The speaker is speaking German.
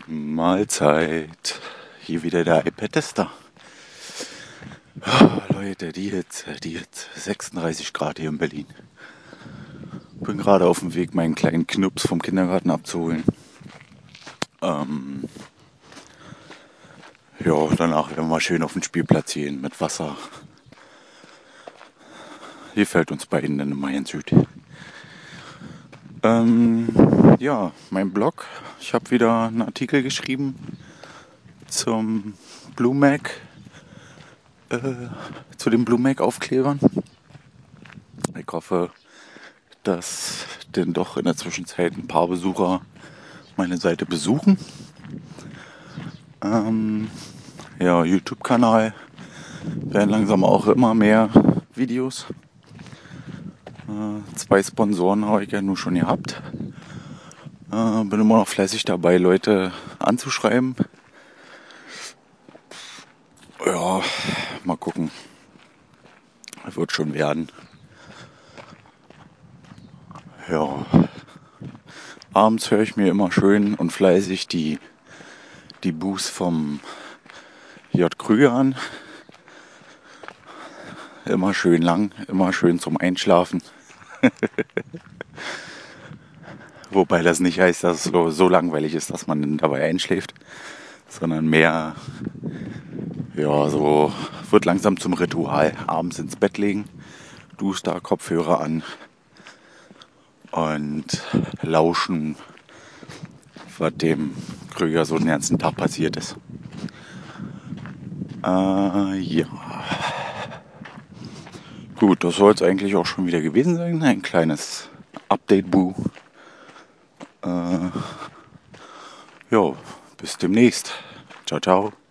Mahlzeit. Hier wieder der iPad-Tester. Oh, Leute, die Hitze, 36 Grad hier in Berlin. Bin gerade auf dem Weg, meinen kleinen Knups vom Kindergarten abzuholen. Ja, danach werden wir schön auf den Spielplatz gehen mit Wasser. Hier fällt uns beiden dann immer in Süd. Ja, mein Blog. Ich habe wieder einen Artikel geschrieben zum Blue Mac, zu den Blue Mac Aufklebern. Ich hoffe, dass denn doch in der Zwischenzeit ein paar Besucher meine Seite besuchen. Ja, YouTube-Kanal werden langsam auch immer mehr Videos. 2 Sponsoren habe ich ja nur schon gehabt. Bin immer noch fleißig dabei, Leute anzuschreiben. Ja, mal gucken. Wird schon werden. Ja. Abends höre ich mir immer schön und fleißig die Boos vom J. Krüger an. Immer schön lang, immer schön zum Einschlafen. Wobei das nicht heißt, dass es so langweilig ist, dass man dann dabei einschläft, sondern mehr, ja, so wird langsam zum Ritual. Abends ins Bett legen, Duster, Kopfhörer an und lauschen, was dem Krüger so den ganzen Tag passiert ist. Ja. Gut, das soll es eigentlich auch schon wieder gewesen sein. Ein kleines Update-Boo. Ja, bis demnächst. Ciao, ciao.